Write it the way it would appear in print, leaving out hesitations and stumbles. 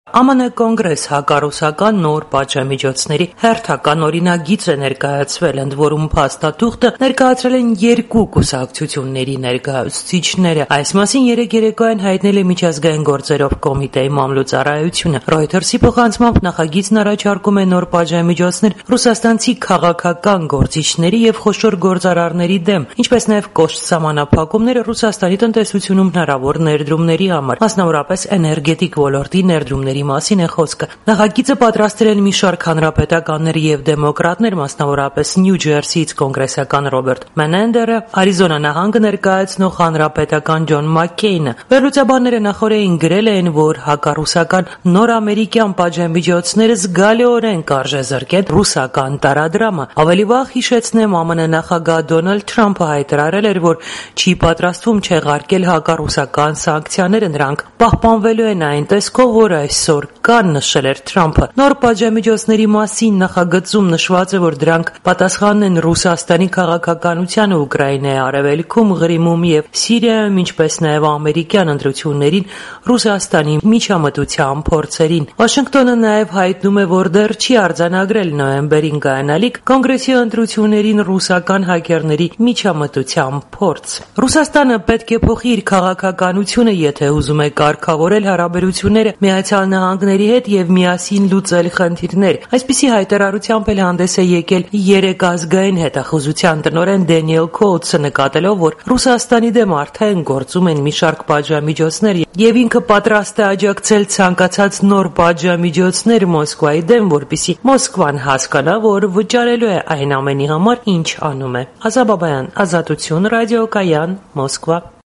ԱՄՆ կոնգրես հակառուսական նոր պատժամիջոցների հերթական օրինագիծ է ներկայացվել, ընդ որում փաստաթուղթը ներկայացրել են երկու կուսակցությունների ներկայացուցիչները։ Այս մասին երեկ երեկոյան հայտնել է Միջազգային գործերով կոմիտեի մամլոյցարայությունը։ Reuters-ի փոխանցմամբ նախագիծն առաջարկում է նոր պատժամիջոցներ ռուսաստանցի քաղաքական գործիչների եւ խոշոր գործարարների դեմ, ինչպես նաեւ կոշտ սահմանափակումներ Ռուսաստանի տնտեսությունում հնարավոր ներդրումների համար, մասնավորապես էներգետիկ ոլորտի ներդրումների մասին է խոսքը։ Նախագիծը պատրաստել են մի շարք հանրապետականներ եւ դեմոկրատներ, մասնավորապես Նյու Ջերսիից կոնգրեսական Ռոբերտ Մենենդերը, Արիզոնա նահանգը ներկայացնող հանրապետական Ջոն Մաքքեյնը։ Վերլուծաբանները նախորդին գրել են, որ հակառուսական նոր ամերիկյան պատժամիջոցները զգալիորեն կարժեզրկեն ռուսական տարադրամը։ Ավելի վաղ հիշեցնեմ, ԱՄՆ նախագահ Դոնալդ Թրամփը հայտարարել էր, որ չի պատրաստվում չեղարկել հակառուսական սանկցիաները, նրանք պահպանվելու են այն տեսքով, որ այսօր կան, նշել էր Թրամփը։ Նոր պատժամիջոցների մասին նախագծում նշված է, որ դրանք պատասխանն են Ռուսաստանի քաղաքականությանը Ուկրաինայի արևելքում, Ղրիմում եւ Սիրիայում, ինչպես նաեւ ամերիկյան ընտրություններին, Ռուսաստանի միջամտության փորձերին։ Վաշինգտոնը նաեւ հայտնում է, որ դեռ չի արձանագրել նոյեմբերին կայանալիք կոնգրեսի ընտրություններին ռուսական հակերների միջամտության փորձ։ Ռուսաստանը պետք է փոխի իր քաղաքականությունը, եթե ուզում է կարգավորել հարաբերությունները Միացյալ Նահանգների հետ եւ միասին լուծել խնդիրներ։ Այսպիսի հայտարարությամբ էլ հանդես է եկել երեք ազգային հետախուզության տնօրեն Դենիել Քոուտսը, նկատելով, որ Ռուսաստանի դեմ արդեն գործում են մի շարք պատժամիջոցներ եւ ինքը պատրաստ է աջակցել ցանկացած նոր պատժամիջոցներ Մոսկվայի դեմ, որպեսզի Մոսկվան հասկանա, որ վճարելու է այն ամենի համար, ինչ անում է։ Ազատ Բաբայան, Ազատություն, ռադիոկայան, Մոսկվա։